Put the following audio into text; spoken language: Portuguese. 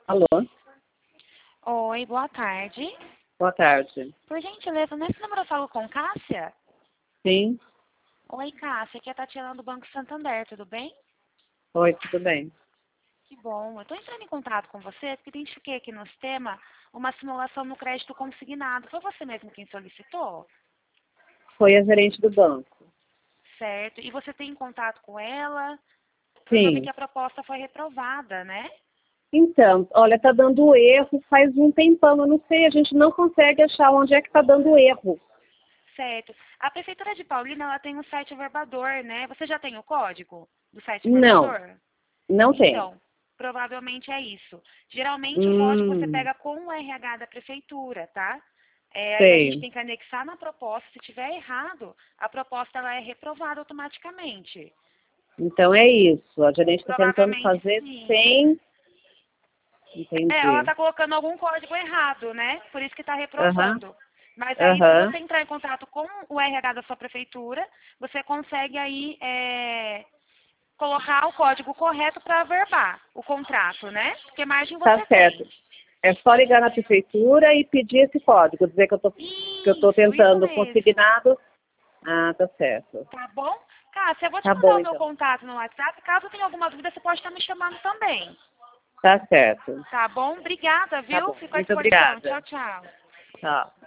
Alô? Oi, boa tarde. Boa tarde. Por gentileza, nesse número eu falo com Cássia? Sim? Oi, Cássia, aqui é a Tatiana do Banco Santander, tudo bem? Oi, tudo bem? Que bom. Eu estou entrando em contato com você porque identifiquei aqui no sistema uma simulação no crédito consignado. Foi você mesmo quem solicitou? Foi a gerente do banco. Certo. E você tem contato com ela? Porque eu vi que Sim. a proposta foi reprovada, né? Então, olha, tá dando erro faz um tempão, eu não sei, a gente não consegue achar onde é que tá dando erro. Certo. A Prefeitura de Paulínia, ela tem um site verbador, né? Você já tem o código do site Não, verbador? não tem. Então, provavelmente é isso. Geralmente o código você Hum, pega com o RH da prefeitura, tá? Aí a gente sei. tem que anexar na proposta. Se tiver errado, a proposta ela é reprovada automaticamente. Então é isso, a gerente está tentando Provavelmente fazer sim. sem... Ela Entendi. está colocando algum código errado, né? Por isso que está Aham, reprovando. Mas aí, se aham. você entrar em contato com o RH da sua prefeitura, você consegue aí colocar o código correto para averbar o contrato, né? Porque margem Tá você certo. tem. É só ligar na prefeitura e pedir esse código, dizer que eu tô Isso tentando mesmo. consignado. Ah, tá certo. Tá bom? Cássia, eu vou te Tá mandar bom, o meu então. contato no WhatsApp. Caso tenha alguma dúvida, você pode estar me chamando também. Tá certo. Tá bom? Obrigada, Tá viu? bom. Fico à Muito disposição. obrigada. Tchau, tchau. Tchau.